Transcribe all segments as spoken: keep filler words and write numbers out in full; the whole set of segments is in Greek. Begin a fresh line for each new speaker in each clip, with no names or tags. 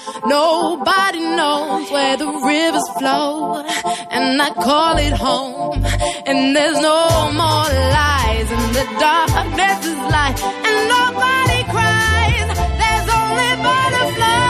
Nobody knows where the rivers flow, and I call it home. And there's no more lies, and the darkness is light, and nobody cries. There's only butterflies.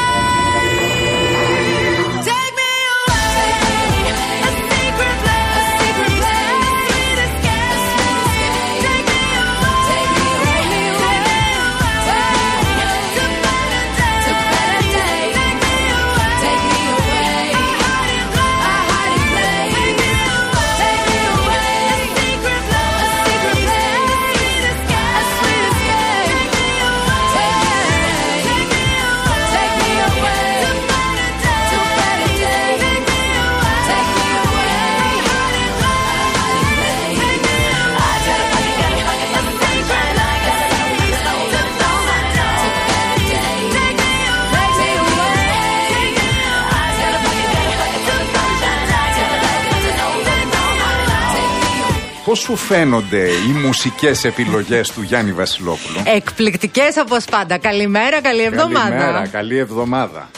Πώς σου φαίνονται οι μουσικές επιλογές του Γιάννη Βασιλόπουλου?
Εκπληκτικές όπως πάντα. Καλημέρα, καλή εβδομάδα.
Καλημέρα, καλή εβδομάδα.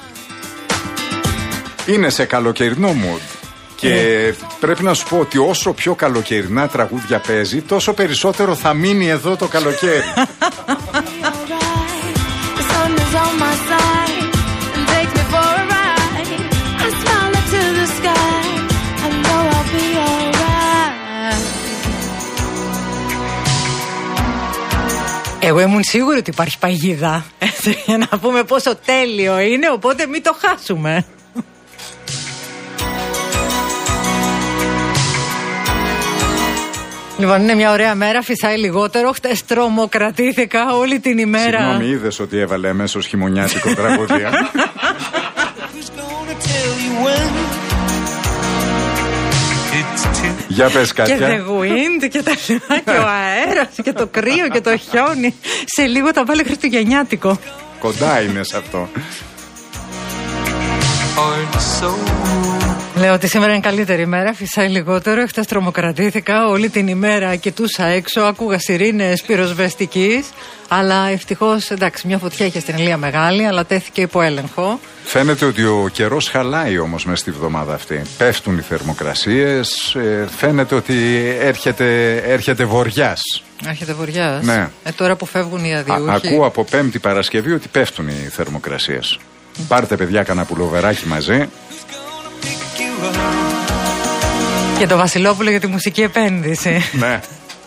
Είναι σε καλοκαιρινό mood. Και ε. πρέπει να σου πω ότι όσο πιο καλοκαιρινά τραγούδια παίζει, τόσο περισσότερο θα μείνει εδώ το καλοκαίρι.
Εγώ ήμουν σίγουρη ότι υπάρχει παγίδα, έτσι, για να πούμε πόσο τέλειο είναι, οπότε μην το χάσουμε. Λοιπόν, είναι μια ωραία μέρα, φυσάει λιγότερο. Χτες τρομοκρατήθηκα όλη την ημέρα.
Συγγνώμη, είδες ότι έβαλε αμέσως χειμωνιάτικο τραγούδια? Για πες κάτι.
Και the wind και τα λοιπά, και ο αέρας και το κρύο και το χιόνι. Σε λίγο τα βάλε χριστουγεννιάτικο.
Κοντά είναι σε αυτό.
Λέω ότι σήμερα είναι καλύτερη ημέρα, φυσάει λιγότερο. Χτες τρομοκρατήθηκα όλη την ημέρα, κοιτούσα έξω, άκουγα σιρήνες πυροσβεστικής. Αλλά ευτυχώς, εντάξει, μια φωτιά είχε στην Ηλία μεγάλη, αλλά τέθηκε υπό έλεγχο.
Φαίνεται ότι ο καιρός χαλάει όμως μες στη βδομάδα αυτή. Πέφτουν οι θερμοκρασίες, ε, φαίνεται ότι έρχεται, έρχεται βοριάς.
Έρχεται βοριάς.
Ναι.
Ε, τώρα που φεύγουν οι αδιούχοι.
Α, ακούω από Πέμπτη Παρασκευή ότι πέφτουν οι θερμοκρασίες. Mm. Πάρτε παιδιά κανένα πουλοβεράκι μαζί.
Και το Βασιλόπουλο για τη μουσική επένδυση.
Ναι.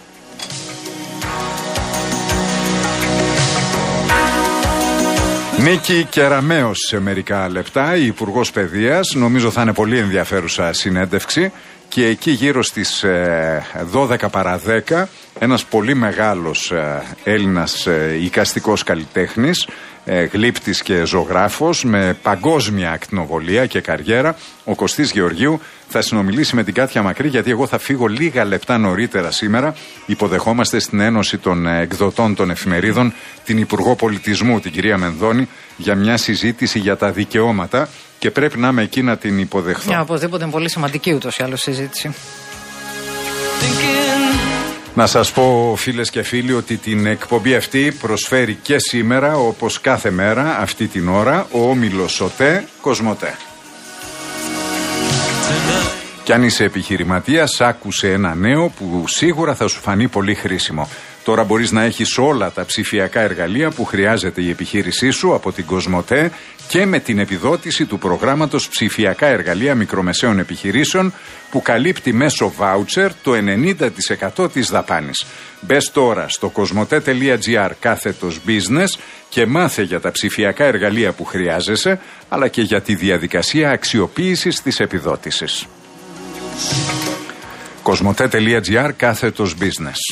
Νίκη Κεραμέως σε μερικά λεπτά, η Υπουργός Παιδείας. Νομίζω θα είναι πολύ ενδιαφέρουσα συνέντευξη. Και εκεί γύρω στις ε, δώδεκα παρά δέκα ένας πολύ μεγάλος ε, Έλληνας ε, εικαστικός καλλιτέχνης, ε, γλύπτης και ζωγράφος με παγκόσμια ακτινοβολία και καριέρα, ο Κωστής Γεωργίου, θα συνομιλήσει με την Κάτια Μακρύ, γιατί εγώ θα φύγω λίγα λεπτά νωρίτερα σήμερα. Υποδεχόμαστε στην Ένωση των Εκδοτών των Εφημερίδων την Υπουργό Πολιτισμού, την κυρία Μενδώνη, για μια συζήτηση για τα δικαιώματα και πρέπει να είμαι εκεί να την υποδεχθώ.
Yeah, οπωσδήποτε είναι πολύ σημαντική ούτως ή άλλως συζήτηση.
Να σας πω, φίλες και φίλοι, ότι την εκπομπή αυτή προσφέρει και σήμερα, όπως κάθε μέρα αυτή την ώρα, ο όμιλος ΟΤΕ Κοσμοτέ. Κι αν είσαι επιχειρηματίας, άκουσε ένα νέο που σίγουρα θα σου φανεί πολύ χρήσιμο. Τώρα μπορείς να έχεις όλα τα ψηφιακά εργαλεία που χρειάζεται η επιχείρησή σου από την Κοσμοτέ και με την επιδότηση του προγράμματος Ψηφιακά Εργαλεία Μικρομεσαίων Επιχειρήσεων που καλύπτει μέσω βάουτσερ το ενενήντα τοις εκατό της δαπάνης. Μπες τώρα στο κοσμοτέ.gr κάθετος business και μάθε για τα ψηφιακά εργαλεία που χρειάζεσαι, αλλά και για τη διαδικασία αξιοποίησης της επιδότησης. κοσμοτέ.gr κάθετος business.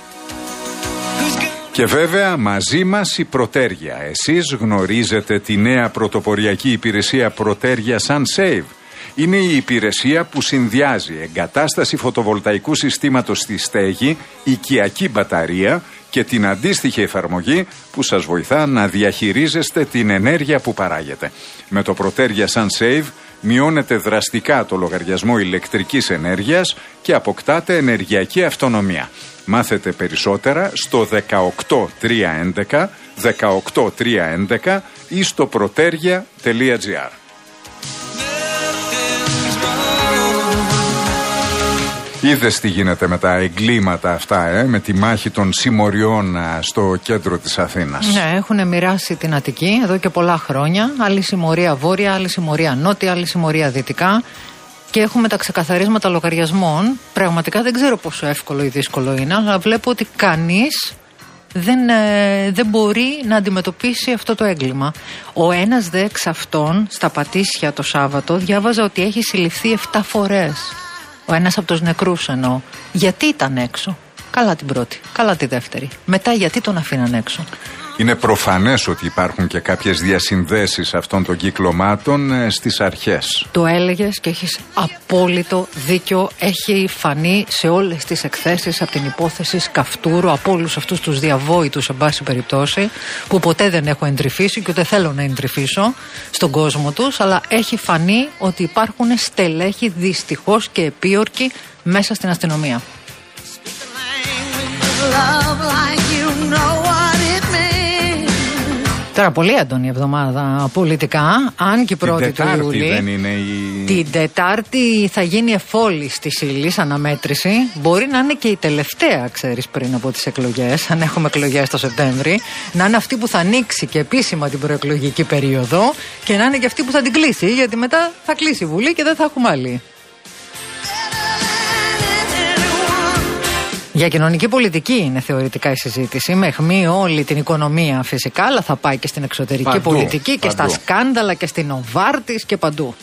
Και βέβαια μαζί μας η Πρωτέργεια. Εσείς γνωρίζετε τη νέα πρωτοποριακή υπηρεσία Πρωτέργεια SunSave. Είναι η υπηρεσία που συνδυάζει εγκατάσταση φωτοβολταϊκού συστήματος στη στέγη, οικιακή μπαταρία και την αντίστοιχη εφαρμογή που σας βοηθά να διαχειρίζεστε την ενέργεια που παράγετε. Με το Πρωτέργεια SunSave μειώνετε δραστικά το λογαριασμό ηλεκτρικής ενέργειας και αποκτάτε ενεργειακή αυτονομία. Μάθετε περισσότερα στο δεκαοκτώ τριακόσια έντεκα δεκαοκτώ τριακόσια έντεκα ή στο προτέρια τελεία τζι άρ. Είδες τι γίνεται με τα εγκλήματα αυτά, ε, με τη μάχη των συμμοριών στο κέντρο της Αθήνας.
Ναι, έχουν μοιράσει την Αττική εδώ και πολλά χρόνια. Άλλη συμμορία βόρεια, άλλη συμμορία νότια, άλλη συμμορία δυτικά. Και έχουμε τα ξεκαθαρίσματα λογαριασμών. Πραγματικά δεν ξέρω πόσο εύκολο ή δύσκολο είναι, αλλά βλέπω ότι κανείς δεν, ε, δεν μπορεί να αντιμετωπίσει αυτό το έγκλημα. Ο ένας δε εξ αυτών, στα Πατήσια το Σάββατο, διάβαζα ότι έχει συλληφθεί εφτά φορές. Ο ένας από τους νεκρούς εννοώ. Γιατί ήταν έξω? Καλά την πρώτη, καλά τη δεύτερη. Μετά γιατί τον αφήναν έξω?
Είναι προφανές ότι υπάρχουν και κάποιες διασυνδέσεις αυτών των κυκλωμάτων ε, στις αρχές.
Το έλεγες και έχεις απόλυτο δίκιο. Έχει φανεί σε όλες τις εκθέσεις από την υπόθεση Σκαφτούρου, από όλους αυτούς τους διαβόητους, εν πάση περιπτώσει, που ποτέ δεν έχω εντρυφήσει και ούτε θέλω να εντρυφήσω στον κόσμο τους, αλλά έχει φανεί ότι υπάρχουν στελέχοι δυστυχώς και επίορκοι μέσα στην αστυνομία. Τώρα πολύ έντονη εβδομάδα πολιτικά, αν και η πρώτη του Ιούλη.
Δεν είναι η...
Την Τετάρτη θα γίνει εφόλης της ύλης αναμέτρηση. Μπορεί να είναι και η τελευταία, ξέρεις, πριν από τις εκλογές, αν έχουμε εκλογές το Σεπτέμβρη. Να είναι αυτή που θα ανοίξει και επίσημα την προεκλογική περίοδο και να είναι και αυτή που θα την κλείσει, γιατί μετά θα κλείσει η Βουλή και δεν θα έχουμε άλλη. Για κοινωνική πολιτική είναι θεωρητικά η συζήτηση, με αιχμή όλη την οικονομία φυσικά, αλλά θα πάει και στην εξωτερική παντού, πολιτική και παντού. Στα σκάνδαλα και στην Νοβάρτης και παντού.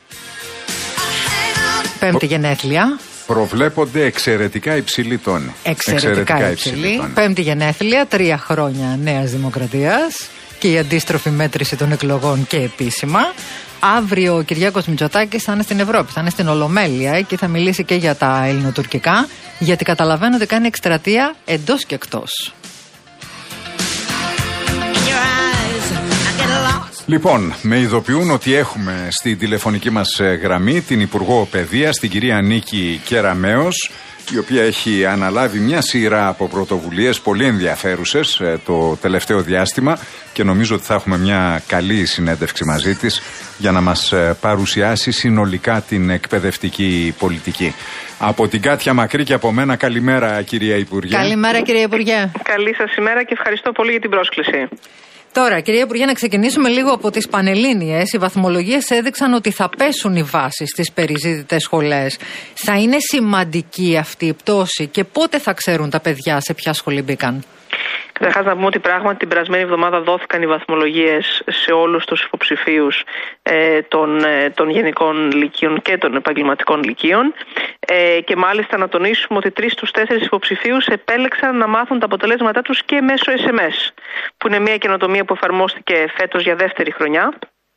Πέμπτη γενέθλια.
Προβλέπονται εξαιρετικά υψηλοί τόνοι.
Εξαιρετικά, εξαιρετικά υψηλοί. υψηλή. Πέμπτη γενέθλια, τρία χρόνια Νέας Δημοκρατίας και η αντίστροφη μέτρηση των εκλογών και επίσημα. Αύριο ο Κυριάκος Μητσοτάκης θα είναι στην Ευρώπη, θα είναι στην Ολομέλεια και θα μιλήσει και για τα ελληνοτουρκικά, γιατί καταλαβαίνω ότι κάνει εκστρατεία εντός και εκτός.
Λοιπόν, με ειδοποιούν ότι έχουμε στη τηλεφωνική μας γραμμή την Υπουργό Παιδείας, την κυρία Νίκη Κεραμέως, η οποία έχει αναλάβει μια σειρά από πρωτοβουλίες πολύ ενδιαφέρουσες το τελευταίο διάστημα και νομίζω ότι θα έχουμε μια καλή συνέντευξη μαζί της για να μας παρουσιάσει συνολικά την εκπαιδευτική πολιτική. Από την Κάτια Μακρύ και από μένα, καλημέρα κυρία Υπουργέ.
Καλημέρα κυρία Υπουργέ.
Καλή σας ημέρα και ευχαριστώ πολύ για την πρόσκληση.
Τώρα, κυρία Υπουργέ, να ξεκινήσουμε λίγο από τις Πανελλήνιες. Οι βαθμολογίες έδειξαν ότι θα πέσουν οι βάσεις στις περιζήτητες σχολές. Θα είναι σημαντική αυτή η πτώση και πότε θα ξέρουν τα παιδιά σε ποια σχολή μπήκαν?
Καταρχάς να πούμε ότι πράγματι την περασμένη εβδομάδα δόθηκαν οι βαθμολογίες σε όλους τους υποψηφίους ε, των, ε, των γενικών λυκείων και των επαγγελματικών λυκείων ε, και μάλιστα να τονίσουμε ότι τρεις στους τέσσερις υποψηφίους επέλεξαν να μάθουν τα αποτελέσματά τους και μέσω ες εμ ες, που είναι μια καινοτομία που εφαρμόστηκε φέτος για δεύτερη χρονιά.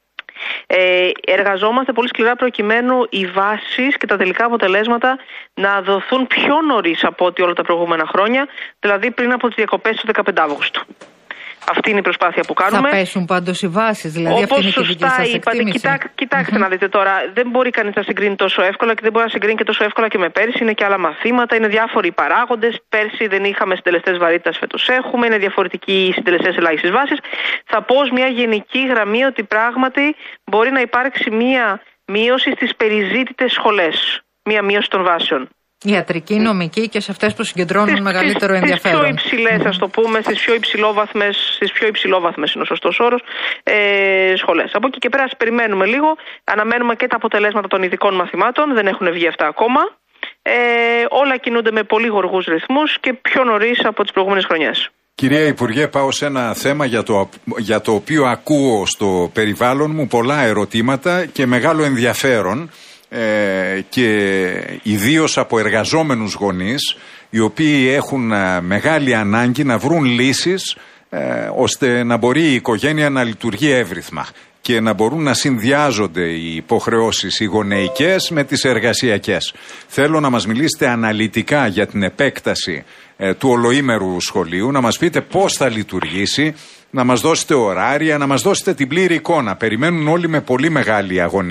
Ε, εργαζόμαστε πολύ σκληρά προκειμένου οι βάσεις και τα τελικά αποτελέσματα να δοθούν πιο νωρίς από ό,τι όλα τα προηγούμενα χρόνια, δηλαδή πριν από τις διακοπές του δεκαπέντε Αυγούστου. Αυτή είναι η προσπάθεια που κάνουμε.
Θα πέσουν πάντως οι βάσεις, δηλαδή.
Όπως σωστά είπατε, κοιτά, κοιτάξτε mm-hmm. να δείτε τώρα, δεν μπορεί κανείς να συγκρίνει τόσο εύκολα και δεν μπορεί να συγκρίνει και τόσο εύκολα και με πέρσι. Είναι και άλλα μαθήματα, είναι διάφοροι παράγοντες. Πέρσι δεν είχαμε συντελεστές βαρύτητας, φέτος έχουμε, είναι διαφορετικοί οι συντελεστές ελάχιστης βάσης. Θα πω ως μια γενική γραμμή ότι πράγματι μπορεί να υπάρξει μια μείωση στις περιζήτητες σχολές. Μια μείωση των βάσεων.
Ιατρική, νομική και σε αυτές που συγκεντρώνουν τις, μεγαλύτερο τις, ενδιαφέρον.
Στις πιο υψηλές, ας το πούμε, στις πιο υψηλόβαθμες, στις πιο υψηλόβαθμες είναι ο σωστός όρος, ε, σχολές. Από εκεί και πέρα, περιμένουμε λίγο, αναμένουμε και τα αποτελέσματα των ειδικών μαθημάτων, δεν έχουν βγει αυτά ακόμα. Ε, όλα κινούνται με πολύ γοργούς ρυθμούς και πιο νωρίς από τις προηγούμενες χρονιές.
Κυρία Υπουργέ, πάω σε ένα θέμα για το, για το οποίο ακούω στο περιβάλλον μου πολλά ερωτήματα και μεγάλο ενδιαφέρον. Ε, και ιδίως από εργαζόμενους γονείς οι οποίοι έχουν ε, μεγάλη ανάγκη να βρουν λύσεις ε, ώστε να μπορεί η οικογένεια να λειτουργεί εύρυθμα και να μπορούν να συνδυάζονται οι υποχρεώσεις οι γονεϊκές με τις εργασιακές. Θέλω να μας μιλήσετε αναλυτικά για την επέκταση ε, του ολοήμερου σχολείου, να μας πείτε πώς θα λειτουργήσει, να μας δώσετε ωράρια, να μας δώσετε την πλήρη εικόνα. Περιμένουν όλοι με πολύ μεγάλη αγωνία.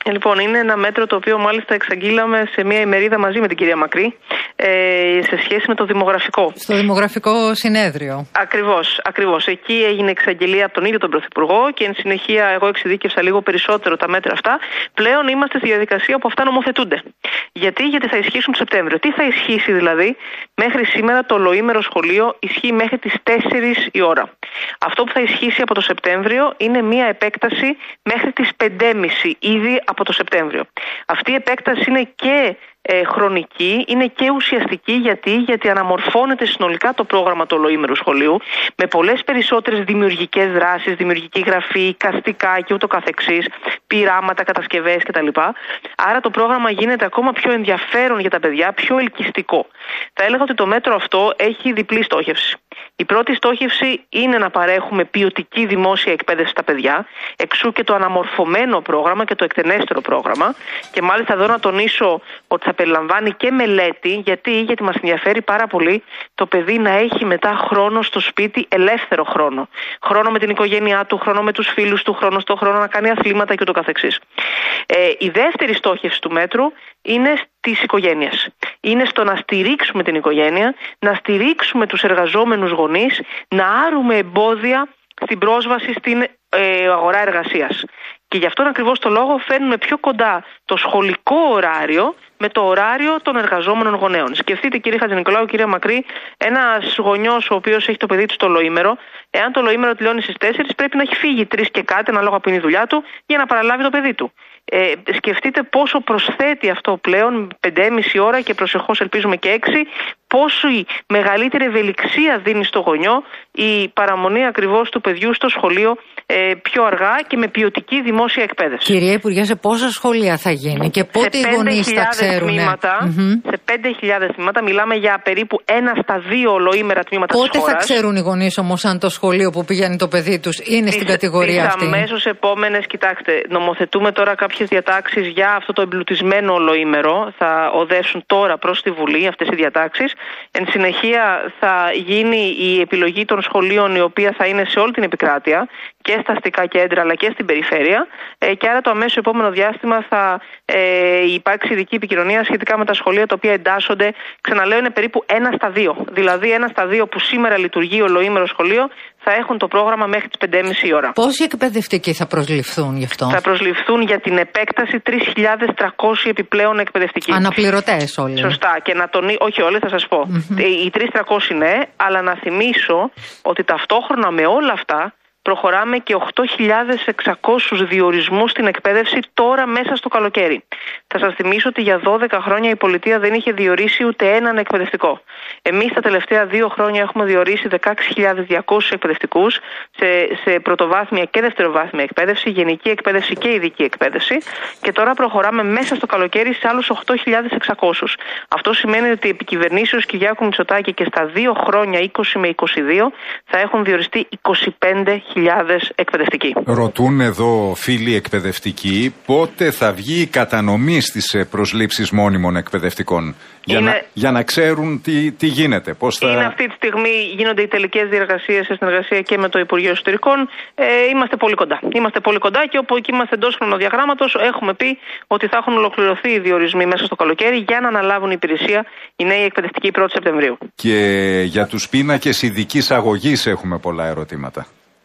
Λοιπόν, είναι ένα μέτρο το οποίο μάλιστα εξαγγείλαμε σε μια ημερίδα μαζί με την κυρία Μακρύ ε, σε σχέση με το δημογραφικό.
Στο δημογραφικό συνέδριο.
Ακριβώς, ακριβώς. Εκεί έγινε εξαγγελία από τον ίδιο τον Πρωθυπουργό και εν συνεχεία εγώ εξειδίκευσα λίγο περισσότερο τα μέτρα αυτά. Πλέον είμαστε στη διαδικασία που αυτά νομοθετούνται. Γιατί, γιατί θα ισχύσουν το Σεπτέμβριο. Τι θα ισχύσει δηλαδή? Μέχρι σήμερα το ολοήμερο σχολείο ισχύει μέχρι τις τέσσερις η ώρα. Αυτό που θα ισχύσει από το Σεπτέμβριο είναι μια επέκταση μέχρι τις πέντε και μισή ήδη από το Σεπτέμβριο. Αυτή η επέκταση είναι και ε, χρονική, είναι και ουσιαστική. Γιατί? Γιατί αναμορφώνεται συνολικά το πρόγραμμα του ολοήμερου σχολείου με πολλές περισσότερες δημιουργικές δράσεις, δημιουργική γραφή, εικαστικά και ούτω καθεξής, πειράματα, κατασκευές κτλ. Άρα το πρόγραμμα γίνεται ακόμα πιο ενδιαφέρον για τα παιδιά, πιο ελκυστικό. Θα έλεγα ότι το μέτρο αυτό έχει διπλή στόχευση. Η πρώτη στόχευση είναι να παρέχουμε ποιοτική δημόσια εκπαίδευση στα παιδιά, εξού και το αναμορφωμένο πρόγραμμα και το εκτενέστερο πρόγραμμα. Και μάλιστα εδώ να τονίσω ότι θα περιλαμβάνει και μελέτη. Γιατί, γιατί μας ενδιαφέρει πάρα πολύ το παιδί να έχει μετά χρόνο στο σπίτι, ελεύθερο χρόνο. Χρόνο με την οικογένειά του, χρόνο με τους φίλους του, χρόνο στο χρόνο να κάνει αθλήματα και ούτω καθεξής. Ε, η δεύτερη στόχευση του μέτρου είναι στις οικογένειες. Είναι στο να στηρίξουμε την οικογένεια, να στηρίξουμε τους εργαζόμενους γονείς, να άρουμε εμπόδια στην πρόσβαση στην ε, αγορά εργασίας. Και γι' αυτόν ακριβώς το λόγο φέρνουμε πιο κοντά το σχολικό ωράριο με το ωράριο των εργαζόμενων γονέων. Σκεφτείτε, κύριε Χατζηνικολάου, κυρία Μακρύ, ένας γονιός ο οποίος έχει το παιδί του στο ολοήμερο, εάν το ολοήμερο τελειώνει στις τέσσερις, πρέπει να έχει φύγει τρεις και κάτι, ανάλογα που είναι η δουλειά του, για να παραλάβει το παιδί του. Ε, σκεφτείτε πόσο προσθέτει αυτό πλέον, πέντε και μισή ώρα και προσεχώς ελπίζουμε και έξι, πόσο η μεγαλύτερη ευελιξία δίνει στο γονιό η παραμονή ακριβώς του παιδιού στο σχολείο ε, πιο αργά και με ποιοτική δημόσια εκπαίδευση.
Κυρία Υπουργέ, σε πόσα σχολεία θα γίνει και πότε οι γονείς θα ξέρουν?
Mm-hmm. Σε πέντε χιλιάδες τμήματα, μιλάμε για περίπου ένα στα δύο ολοήμερα τμήματα της χώρας.
Πότε θα ξέρουν οι γονείς όμως αν το σχολείο που πηγαίνει το παιδί τους είναι τις, στην κατηγορία
τις
αυτή?
Αμέσως επόμενες, κοιτάξτε, νομοθετούμε τώρα κάποιες διατάξεις για αυτό το εμπλουτισμένο ολοήμερο. Θα οδεύσουν τώρα προς τη Βουλή αυτές οι διατάξεις. Εν συνεχεία θα γίνει η επιλογή των σχολείων, η οποία θα είναι σε όλη την επικράτεια και στα αστικά κέντρα αλλά και στην περιφέρεια. Ε, και άρα το αμέσως επόμενο διάστημα θα ε, υπάρξει ειδική επικοινωνία σχετικά με τα σχολεία τα οποία εντάσσονται. Ξαναλέω, είναι περίπου ένα στα δύο. Δηλαδή, ένα στα δύο που σήμερα λειτουργεί ολοήμερο σχολείο θα έχουν το πρόγραμμα μέχρι τις πέντε και μισή ώρα.
Πόσοι εκπαιδευτικοί θα προσληφθούν γι' αυτό?
Θα προσληφθούν για την επέκταση τρεις χιλιάδες τριακόσιοι επιπλέον εκπαιδευτικοί.
Αναπληρωτές όλοι?
Σωστά. Και να τονί... Όχι όλοι, θα σας πω. Mm-hmm. Οι τρεις χιλιάδες τριακόσιοι ναι, αλλά να θυμίσω ότι ταυτόχρονα με όλα αυτά προχωράμε και οκτώ χιλιάδες εξακόσιους διορισμούς στην εκπαίδευση τώρα μέσα στο καλοκαίρι. Θα σας θυμίσω ότι για δώδεκα χρόνια η πολιτεία δεν είχε διορίσει ούτε έναν εκπαιδευτικό. Εμείς τα τελευταία δύο χρόνια έχουμε διορίσει δεκαέξι χιλιάδες διακόσιους εκπαιδευτικούς σε, σε πρωτοβάθμια και δευτεροβάθμια εκπαίδευση, γενική εκπαίδευση και ειδική εκπαίδευση. Και τώρα προχωράμε μέσα στο καλοκαίρι σε άλλους οκτώ χιλιάδες εξακόσιους. Αυτό σημαίνει ότι η επικυβερνήσεως Κυριάκου Μητσοτάκη και στα δύο χρόνια, είκοσι με είκοσι δύο, θα έχουν διοριστεί είκοσι πέντε χιλιάδες εκπαιδευτικοί.
Ρωτούν εδώ φίλοι εκπαιδευτικοί πότε θα βγει η κατανομή στις προσλήψεις μόνιμων εκπαιδευτικών. Για, είναι... να, για να ξέρουν τι, τι γίνεται. Πώς θα...
Είναι αυτή τη στιγμή, γίνονται οι τελικές διεργασίες σε συνεργασία και με το Υπουργείο Εσωτερικών. Ε, είμαστε πολύ κοντά. Είμαστε πολύ κοντά και όπου εκεί είμαστε εντός χρονοδιαγράμματος, έχουμε πει ότι θα έχουν ολοκληρωθεί οι διορισμοί μέσα στο καλοκαίρι για να αναλάβουν υπηρεσία οι νέοι εκπαιδευτικοί πρώτη Σεπτεμβρίου.
Και για τους πίνακες ειδικής αγωγής έχουμε πολλά ερωτήματα.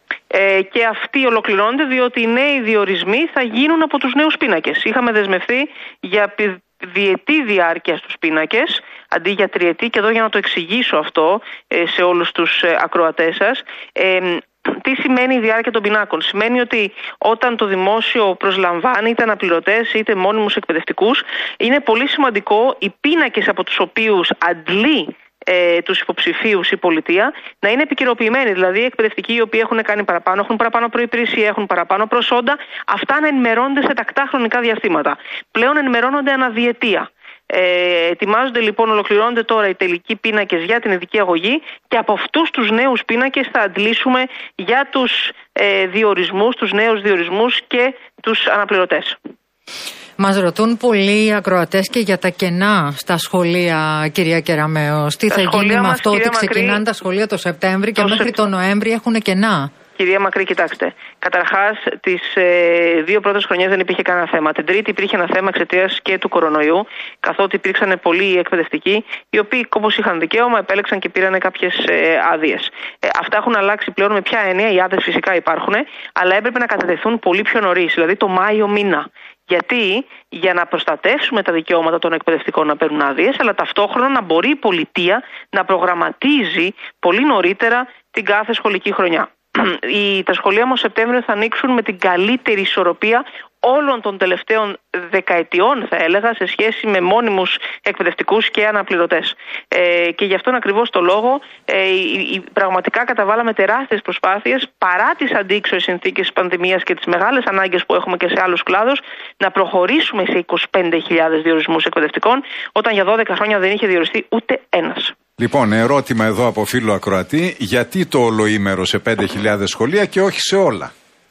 Ε, και αυτοί ολοκληρώνονται διότι οι νέοι διορισμοί θα γίνουν από τους νέους πίνακες. Είχαμε δεσμευθεί για διετή διάρκεια στους πίνακες αντί για τριετή, και εδώ για να το εξηγήσω αυτό ε, σε όλους τους ε, ακροατές σας. Ε, Τι σημαίνει η διάρκεια των πινάκων? Σημαίνει ότι όταν το δημόσιο προσλαμβάνει είτε αναπληρωτές είτε μόνιμους εκπαιδευτικούς, είναι πολύ σημαντικό οι πίνακες από τους οποίους αντλεί Ε, τους υποψηφίους η πολιτεία να είναι επικαιροποιημένοι. Δηλαδή, οι εκπαιδευτικοί οι οποίοι έχουν κάνει παραπάνω, έχουν παραπάνω προϋπηρεσία, έχουν παραπάνω προσόντα, αυτά να ενημερώνονται σε τακτά χρονικά διαστήματα. Πλέον ενημερώνονται αναδιετία. Ε, ετοιμάζονται λοιπόν, ολοκληρώνονται τώρα οι τελικοί πίνακες για την ειδική αγωγή και από αυτούς τους νέους πίνακες θα αντλήσουμε για τους ε, διορισμούς, τους νέους διορισμούς και τους αναπληρωτές.
Μας ρωτούν πολλοί ακροατές και για τα κενά στα σχολεία, κυρία Κεραμέως. Τι τα θα γίνει με αυτό, ότι ξεκινάνε τα σχολεία το Σεπτέμβρη και το μέχρι Σεπ... το Νοέμβρη έχουν κενά?
Κυρία Μακρύ, κοιτάξτε. Καταρχάς, τις ε, δύο πρώτες χρονιές δεν υπήρχε κανένα θέμα. Την τρίτη υπήρχε ένα θέμα εξαιτίας και του κορονοϊού, καθότι υπήρξαν πολλοί εκπαιδευτικοί, οι οποίοι όπως είχαν δικαίωμα επέλεξαν και πήραν κάποιες ε, άδειες. Ε, αυτά έχουν αλλάξει πλέον με ποια έννοια, οι άδειες φυσικά υπάρχουν, αλλά έπρεπε να κατατεθούν πολύ πιο νωρίς, δηλαδή το Μάιο μήνα. Γιατί, για να προστατεύσουμε τα δικαιώματα των εκπαιδευτικών να παίρνουν άδειες, αλλά ταυτόχρονα να μπορεί η πολιτεία να προγραμματίζει πολύ νωρίτερα την κάθε σχολική χρονιά. Οι, τα σχολεία μας Σεπτέμβριο θα ανοίξουν με την καλύτερη ισορροπία όλων των τελευταίων δεκαετιών, θα έλεγα, σε σχέση με μόνιμους εκπαιδευτικούς και αναπληρωτές. Ε, και γι' αυτόν ακριβώς το λόγο ε, η, η, πραγματικά καταβάλαμε τεράστιες προσπάθειες, παρά τις αντίξωες συνθήκες της πανδημίας και τις μεγάλες ανάγκες που έχουμε και σε άλλους κλάδους, να προχωρήσουμε σε είκοσι πέντε χιλιάδες διορισμούς εκπαιδευτικών, όταν για δώδεκα χρόνια δεν είχε διοριστεί ούτε ένας.
Λοιπόν, ερώτημα εδώ από φίλο ακροατή, γιατί το ολοήμερο σε πέντε χιλιάδες σχολεία και όχι σε όλα?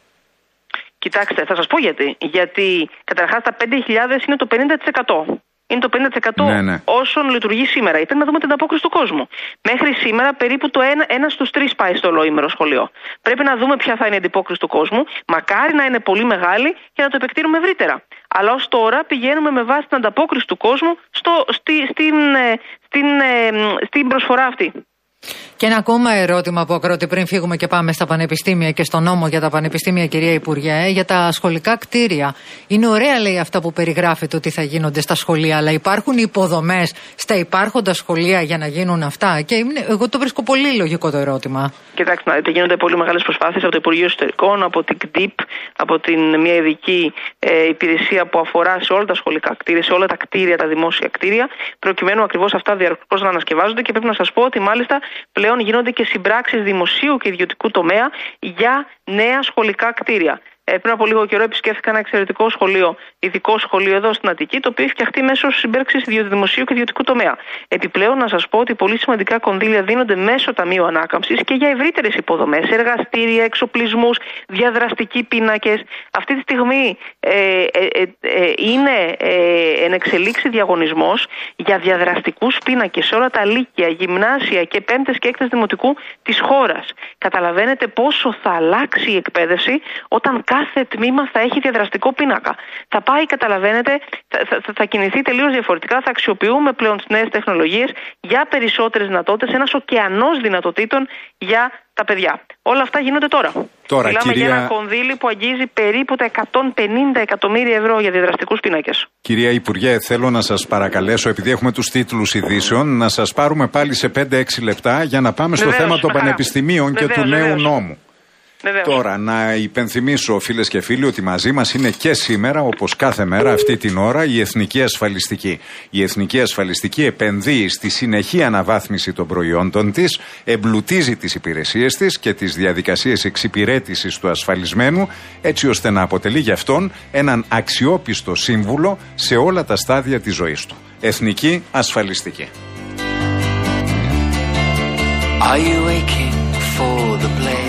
Κοιτάξτε, θα σας πω γιατί. Γιατί καταρχάς τα πέντε χιλιάδες είναι το πενήντα τοις εκατό. Είναι το πενήντα τοις εκατό ναι, ναι. όσων λειτουργεί σήμερα. Ήταν να δούμε την ανταπόκριση του κόσμου. Μέχρι σήμερα περίπου το ένα, ένα στους τρεις πάει στο ολοήμερο σχολείο. Πρέπει να δούμε ποια θα είναι η ανταπόκριση του κόσμου. Μακάρι να είναι πολύ μεγάλη και να το επεκτείνουμε ευρύτερα. Αλλά ως τώρα πηγαίνουμε με βάση την ανταπόκριση του κόσμου στο, στη, στην, στην, στην προσφορά αυτή.
Και ένα ακόμα ερώτημα που ακρότη πριν φύγουμε και πάμε στα πανεπιστήμια και στο νόμο για τα πανεπιστήμια, κυρία Υπουργέ, για τα σχολικά κτίρια. Είναι ωραία, λέει, αυτά που περιγράφεται ότι θα γίνονται στα σχολεία, αλλά υπάρχουν υποδομές στα υπάρχοντα σχολεία για να γίνουν αυτά? Και είναι, εγώ το βρίσκω πολύ λογικό το ερώτημα.
Κοιτάξτε, να δείτε, γίνονται πολύ μεγάλες προσπάθειες από το Υπουργείο Εσωτερικών, από την ΚΔΙΠ, από την μια ειδική ε, υπηρεσία που αφορά σε όλα τα σχολικά κτίρια, σε όλα τα κτίρια, τα δημόσια κτίρια, προκειμένου ακριβώς αυτά διαρκώς να ανασκευάζονται. Και πρέπει να σας πω ότι μάλιστα πλέον γίνονται και συμπράξεις δημοσίου και ιδιωτικού τομέα για νέα σχολικά κτίρια. Ε, πριν από λίγο καιρό επισκέφθηκα ένα εξαιρετικό σχολείο, ειδικό σχολείο εδώ στην Αττική, το οποίο έχει φτιαχτεί μέσω συμπράξης δημοσίου και ιδιωτικού τομέα. Επιπλέον, να σας πω ότι πολύ σημαντικά κονδύλια δίνονται μέσω Ταμείου Ανάκαμψης και για ευρύτερες υποδομές, εργαστήρια, εξοπλισμούς, διαδραστικοί πίνακες. Αυτή τη στιγμή ε, ε, ε, ε, είναι ε, εν εξελίξει διαγωνισμός για διαδραστικούς πίνακες σε όλα τα λύκεια, γυμνάσια και πέμπτες και έκτες δημοτικού της χώρας. Καταλαβαίνετε πόσο θα αλλάξει η εκπαίδευση όταν κάθε τμήμα θα έχει διαδραστικό πίνακα. Θα πάει, καταλαβαίνετε, θα, θα, θα κινηθεί τελείως διαφορετικά. Θα αξιοποιούμε πλέον τις νέες τεχνολογίες για περισσότερες δυνατότητες, ένας ωκεανός δυνατοτήτων για τα παιδιά. Όλα αυτά γίνονται τώρα.
Τώρα,
Μιλάμε
κυρία...
για ένα κονδύλι που αγγίζει περίπου τα εκατόν πενήντα εκατομμύρια ευρώ για διαδραστικούς πίνακες.
Κυρία Υπουργέ, θέλω να σας παρακαλέσω, επειδή έχουμε τους τίτλους ειδήσεων, να σας πάρουμε πάλι σε πέντε έξι λεπτά για να πάμε στο
βεβαίως,
θέμα των
χαρά.
πανεπιστημίων
Βεβαίως,
και του νέου
βεβαίως.
νόμου.
Βεβαίως.
Τώρα, να υπενθυμίσω, φίλες και φίλοι, ότι μαζί μας είναι και σήμερα, όπως κάθε μέρα, αυτή την ώρα, η Εθνική Ασφαλιστική. Η Εθνική Ασφαλιστική επενδύει στη συνεχή αναβάθμιση των προϊόντων της, εμπλουτίζει τις υπηρεσίες της και τις διαδικασίες εξυπηρέτησης του ασφαλισμένου, έτσι ώστε να αποτελεί γι' αυτόν έναν αξιόπιστο σύμβουλο σε όλα τα στάδια της ζωής του. Εθνική Ασφαλιστική.
Are you aching for the blame?